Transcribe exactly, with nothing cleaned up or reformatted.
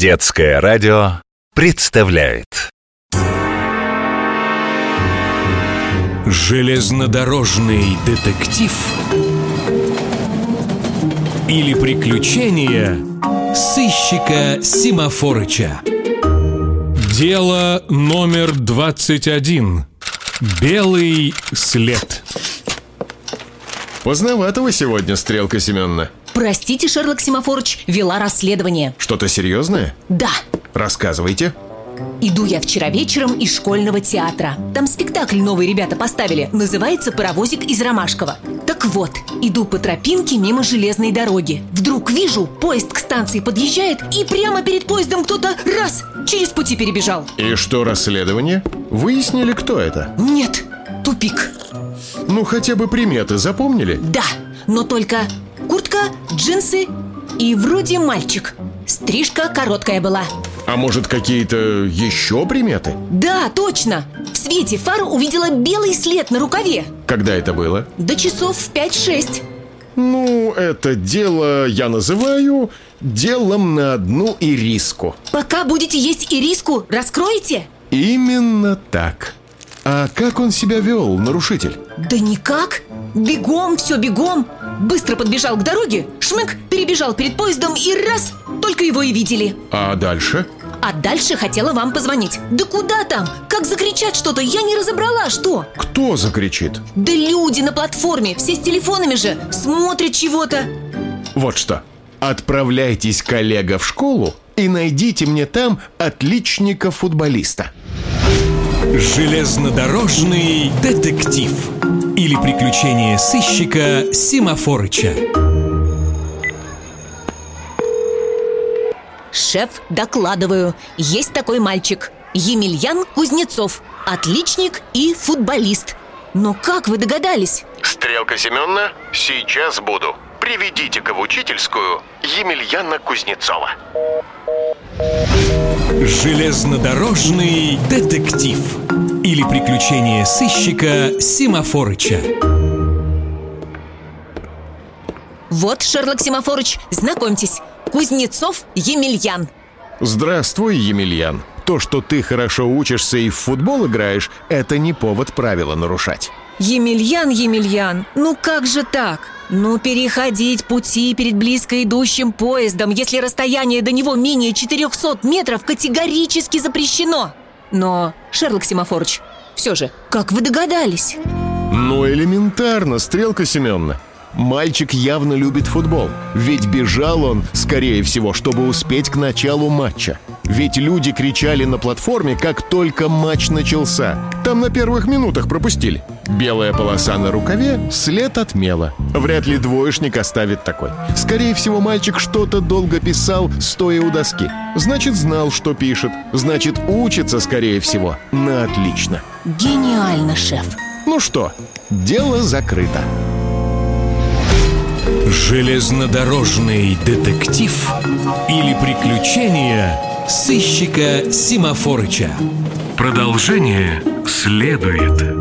Детское радио представляет железнодорожный детектив или приключения сыщика Семафорыча. Дело номер двадцать один. Белый след. Поздновато вы сегодня, Стрелка Семеновна. Простите, Шерлок Семафорыч, вела расследование. Что-то серьезное? Да. Рассказывайте. Иду я вчера вечером из школьного театра. Там спектакль новый ребята поставили. Называется «Паровозик из Ромашково». Так вот, иду по тропинке мимо железной дороги. Вдруг вижу, поезд к станции подъезжает, и прямо перед поездом кто-то раз через пути перебежал. И что, расследование? Выяснили, кто это? Нет, тупик. Ну, хотя бы приметы запомнили? Да, но только куртка, джинсы и вроде мальчик. Стрижка короткая была. А может, какие-то еще приметы? Да, точно. В свете фар увидела белый след на рукаве. Когда это было? До часов в пять-шесть. Ну, это дело я называю делом на одну ириску. Пока будете есть ириску, раскроете? Именно так. А как он себя вел, нарушитель? Да никак. Бегом, все бегом. Быстро подбежал к дороге, шмык, перебежал перед поездом и раз, только его и видели. А дальше? А дальше хотела вам позвонить. Да куда там? Как закричать что-то, я не разобрала, что? Кто закричит? Да люди на платформе, все с телефонами же, смотрят чего-то. Вот что, отправляйтесь, коллега, в школу и найдите мне там отличника-футболиста. Железнодорожный детектив или приключения сыщика Семафорыча. Шеф, докладываю, есть такой мальчик Емельян Кузнецов, отличник и футболист. Но как вы догадались? Стрелка Семеновна, сейчас буду. Приведите-ка в учительскую Емельяна Кузнецова. Железнодорожный детектив или приключения сыщика Семафорыча. Вот, Шерлок Семафорыч, знакомьтесь, Кузнецов Емельян. Здравствуй, Емельян. То, что ты хорошо учишься и в футбол играешь, это не повод правила нарушать. Емельян, Емельян, ну как же так? Ну переходить пути перед близко идущим поездом, если расстояние до него менее четырехсот метров, категорически запрещено. Но, Шерлок Семафорыч, все же, как вы догадались? Ну, элементарно, Стрелка Семеновна. Мальчик явно любит футбол. Ведь бежал он, скорее всего, чтобы успеть к началу матча. Ведь люди кричали на платформе, как только матч начался. Там на первых минутах пропустили. Белая полоса на рукаве, след от мела. Вряд ли двоечник оставит такой. Скорее всего, мальчик что-то долго писал, стоя у доски. Значит, знал, что пишет. Значит, учится, скорее всего, на отлично. Гениально, шеф. Ну что, дело закрыто. Железнодорожный детектив или приключения сыщика Семафорыча. Продолжение следует.